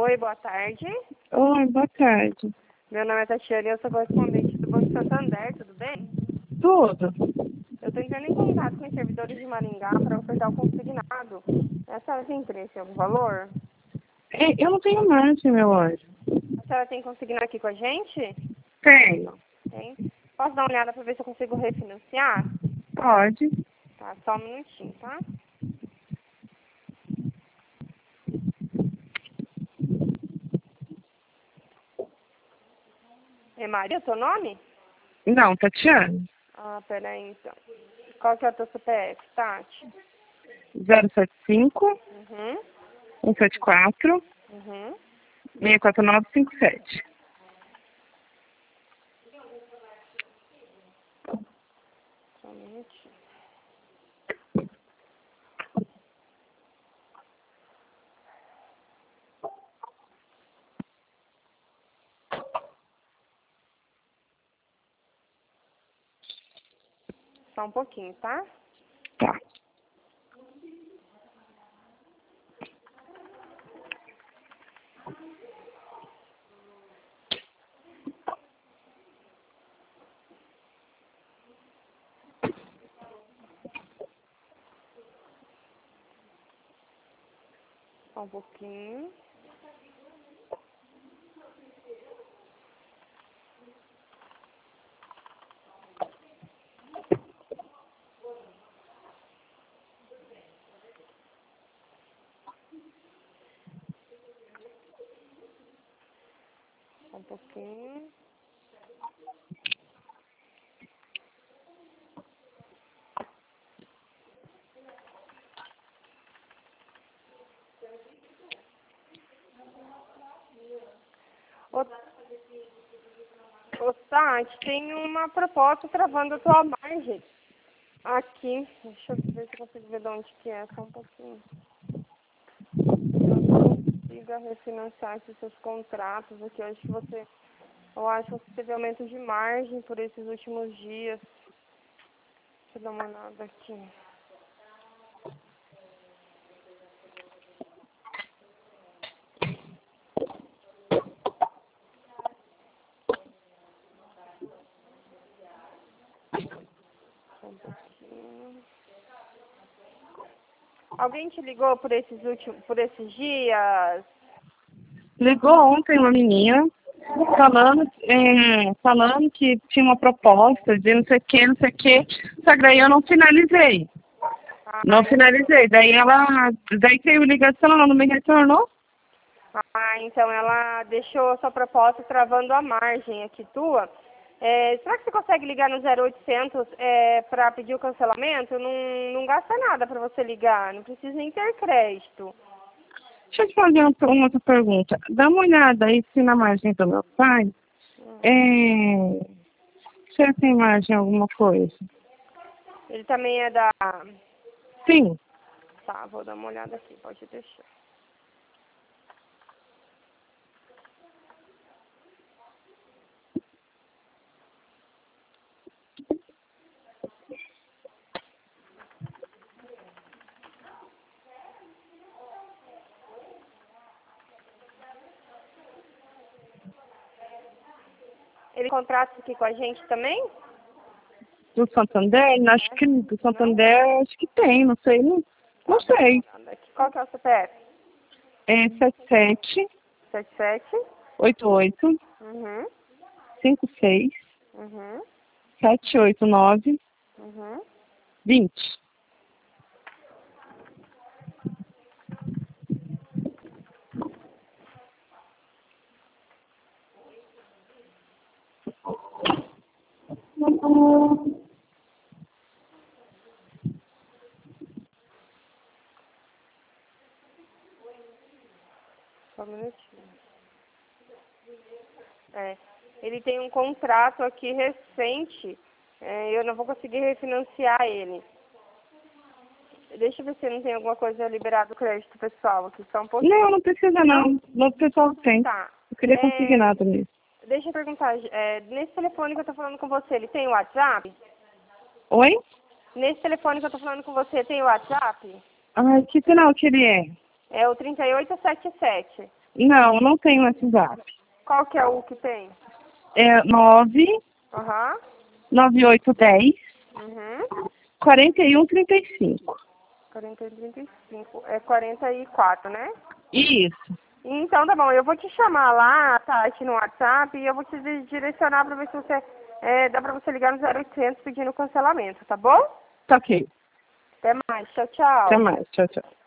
Oi, boa tarde. Oi, boa tarde. Meu nome é Tatiana e eu sou correspondente do Banco Santander, tudo bem? Tudo? Eu estou entrando em contato com os servidores de Maringá para ofertar o consignado. A senhora tem interesse em algum valor? Eu não tenho margem, meu anjo. A senhora tem consignado aqui com a gente? Tenho. Tem. Posso dar uma olhada para ver se eu consigo refinanciar? Pode. Tá, só um minutinho, tá? É Maria, seu nome? Não, Tatiana. Ah, peraí então. Qual que é o teu CPF, Tati? 075 Uhum, 174 uhum. 64957. Só um minutinho. Só um pouquinho, tá? Tá. Só um pouquinho. Só um pouquinho. Ô, Tati, tem uma proposta travando a tua margem. Aqui. Deixa eu ver se eu consigo ver de onde que é. Só um pouquinho. Eu consigo refinanciar esses seus contratos aqui. Eu acho que você teve aumento de margem por esses últimos dias. Deixa eu dar uma olhada aqui. Só um pouquinho. Alguém te ligou por esses dias? Ligou ontem uma menina falando que tinha uma proposta de não sei o que, não sei o que. Só que daí eu não finalizei. Ah, Não finalizei. Daí caiu ligação, ela não me retornou. então ela deixou a sua proposta travando a margem aqui tua. Será que você consegue ligar no 0800 para pedir o cancelamento? Não gasta nada para você ligar, não precisa nem ter crédito. Deixa eu te fazer uma outra pergunta. Dá uma olhada aí se na margem do meu pai, se tem margem alguma coisa. Ele também é da... Sim. Tá, vou dar uma olhada aqui, pode deixar. Ele contrata aqui com a gente também? Do Santander? Acho que do Santander acho que tem, não sei, não sei. Qual que é o CPF? É 77 77? 88 Uhum, 56 uhum, 789 uhum. 20. Só um minutinho. Ele tem um contrato aqui recente. Eu não vou conseguir refinanciar ele. Deixa eu ver se não tem alguma coisa liberado crédito pessoal aqui, só um pouquinho. Não, não precisa não. No pessoal tem. Tá. Eu queria conseguir nada mesmo. Deixa eu perguntar, nesse telefone que eu tô falando com você, ele tem WhatsApp? Oi? Nesse telefone que eu tô falando com você, tem WhatsApp? Ai, que sinal que ele é? É o 3877. Não, não tenho WhatsApp. Qual que é o que tem? É 9 Aham. 9810 Uhum. 4135. 40,35. É 44, né? Isso. Então tá bom, eu vou te chamar lá, Tati, no WhatsApp e eu vou te direcionar pra ver se você dá pra você ligar no 0800 pedindo cancelamento, tá bom? Tá ok. Até mais, tchau, tchau. Até mais. Tchau, tchau.